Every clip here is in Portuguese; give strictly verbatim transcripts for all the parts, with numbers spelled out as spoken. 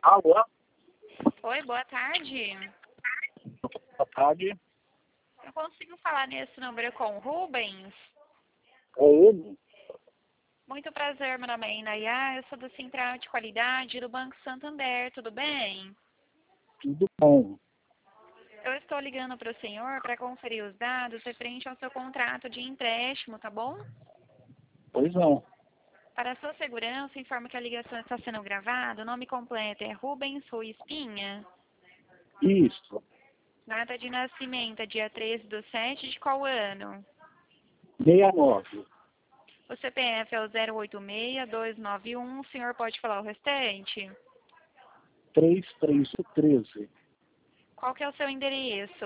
Alô? Oi, boa tarde. Boa tarde. Eu consigo falar nesse número com o Rubens? É ele? Muito prazer, meu nome é Inayá, eu sou do Central de Qualidade do Banco Santander, tudo bem? Tudo bom. Eu estou ligando para o senhor para conferir os dados referente ao seu contrato de empréstimo, tá bom? Pois não. Para a sua segurança, informo que a ligação está sendo gravada. O nome completo é Rubens Rui Espinha. Isso. Data de nascimento é dia treze do sete de qual ano? sessenta e nove. O C P F é o zero oito seis dois nove um. O senhor pode falar o restante? três três treze. Qual que é o seu endereço?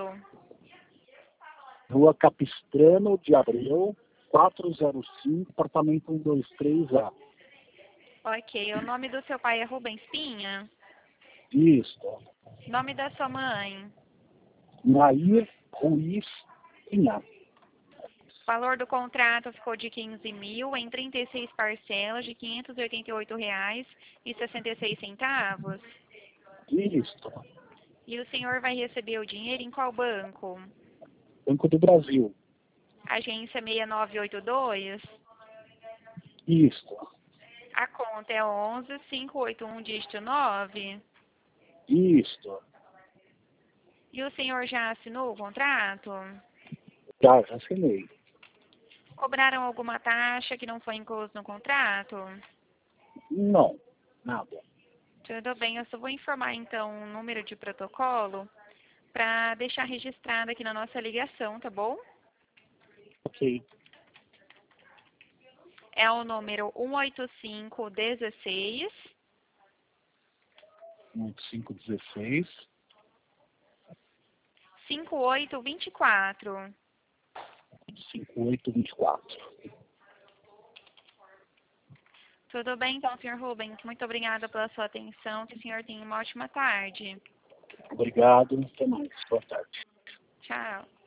Rua Capistrano de Abreu, quatrocentos e cinco, apartamento cento e vinte e três A. Ok. O nome do seu pai é Rubens Pinha? Isso. Nome da sua mãe? Nair Ruiz Pinha. O valor do contrato ficou de quinze mil em trinta e seis parcelas de quinhentos e oitenta e oito reais e sessenta e seis centavos. Isso. E o senhor vai receber o dinheiro em qual banco? Banco do Brasil. Agência seis nove oito dois? Isso. A conta é onze cinco oito um dígito nove? Isso. E o senhor já assinou o contrato? Já, já assinei. Cobraram alguma taxa que não foi incluso no contrato? Não. Nada. Tudo bem, eu só vou informar então o número de protocolo para deixar registrado aqui na nossa ligação, tá bom? Ok. É o número um oito cinco um seis um cinco dezesseis. cinco oito dois quatro. cinco oito vinte e quatro. Tudo bem então, senhor Rubens? Muito obrigada pela sua atenção. Que o senhor tenha uma ótima tarde. Obrigado. Até mais. Boa tarde. Tchau.